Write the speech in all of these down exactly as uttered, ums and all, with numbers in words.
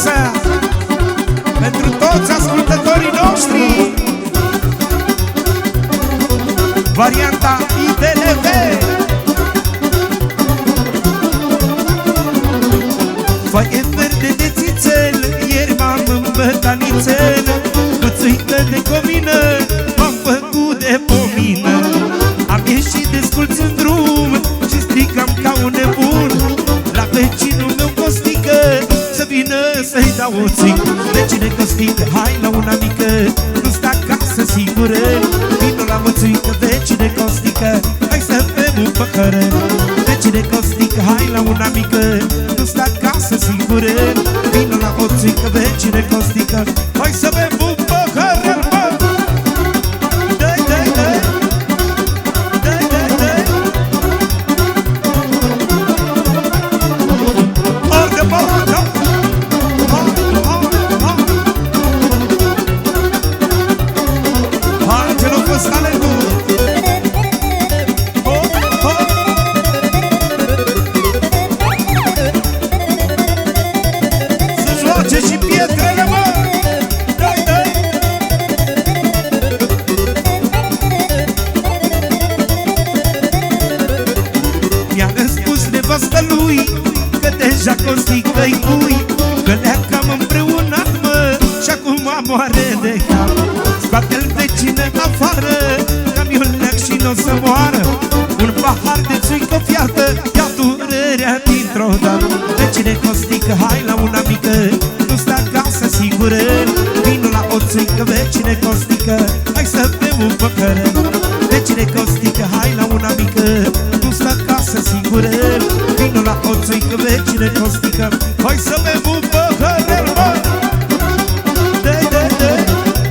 frumoasă pentru toți ascultătorii noștri. Varianta I T L V. Foaie verde de țițel, ieri m-am îmbătat nițel. Cu țuică de comină, m-am făcut de pomină. Am ieșit desculț în drum și strigam ca un nebun la vecinul meu Costică să vină să-i dau o țică. Vecine Costică, hai la una mică, nu sta acasă singură. Vino la mățuică, vecine Costică, hai să bem un păhărel. Vecine Costică, hai la una mică, nu sta acasă singură. Vino la o țică, vecine Costică, hai să bem un păhărel, bă! Dă-i, dă-i, dă-i! Dă-i, dă-i, dă-i! Ori de balacă! Angelul Costalegu! Să joace și pietrele, mă! Dai, dai! Mi-a răspuns nevastă lui că deja Costică-i cui, că le-a cam împreunat, mă, și acum moare de cap. Scoate-l vecine afară, camionul și n-o să moară. Un pahar de țuică fiartă ia durerea dintr-o dată. Vecine Costică, hai la una mică, nu sta acasă singură. Vino la o țuică, vecine Costică, hai să bem un păhărel. Vecine Costică, hai la una mică, nu sta acasă singură. Vino la o țuică, vecine Costică, hai să bem un păhărel, bă! Dă-i, dă-i, dă-i!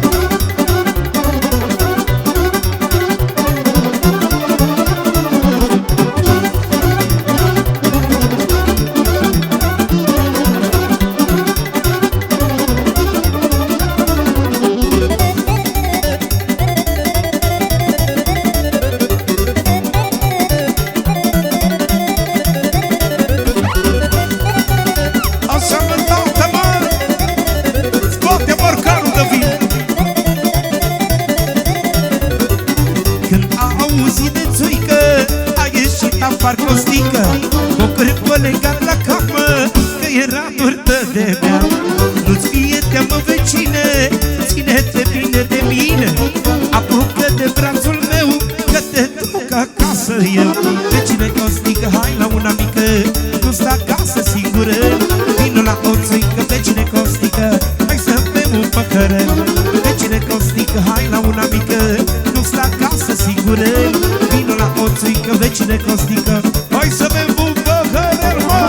Afar Costică, o crâpă legat la cap, mă, că era durtă de mea. Nu-ți fie teamă, vecine, ține-te bine de mine. Apucă de brațul meu, că te duc acasă eu. Vecine Costică, hai la una mică, nu sta acasă singură. Vino la o țuică, vecine Costică, hai să bem un păhărel. Vecine Costică, hai la una mică, nu sta acasă singură. Vino la o țuică, vecine Costică, hai să bem un păhărel, mă!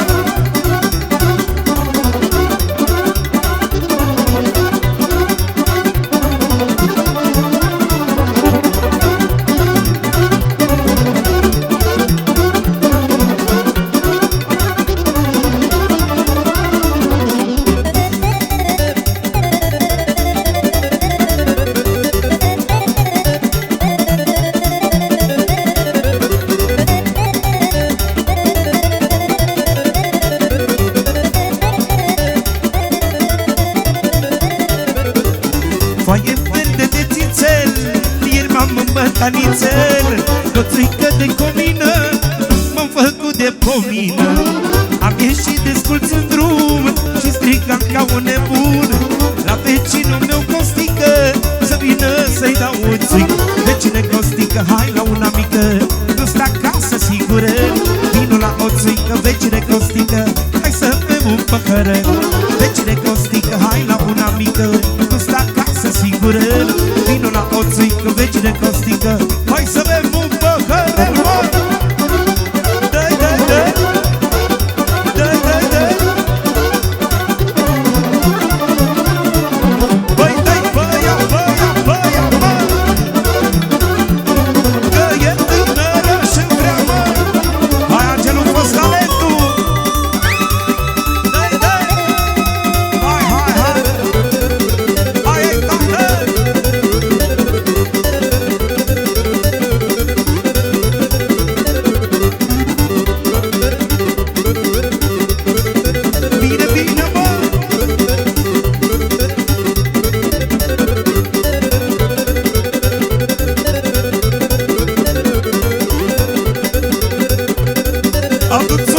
Foaie verde de țițel, ieri m-am îmbătat nițel. Cu țuică de comină, m-am făcut de pomină. Am ieșit desculț în drum și strigam ca un nebun la vecinul meu Costică să vină să-i dau o țuică. Vecine Costică, hai la una mică, nu sta acasă singură. Vino la o țuică, vecine Costică, hai să bem un păhărel. Vecine Costică, hai la una mică, nu sta acasă singură. Vino la o țuică, vecine Costică, hai să bem un păhărel, mă! Dă-i, dă-i, dă-i! Dă-i, dă-i, dă-i! Băi, dă-i, băia, băia, băia, bă! Că e tânără și vrea, mă! Hai, Angelul Costalegu! Dă-i, dă-i! La mulți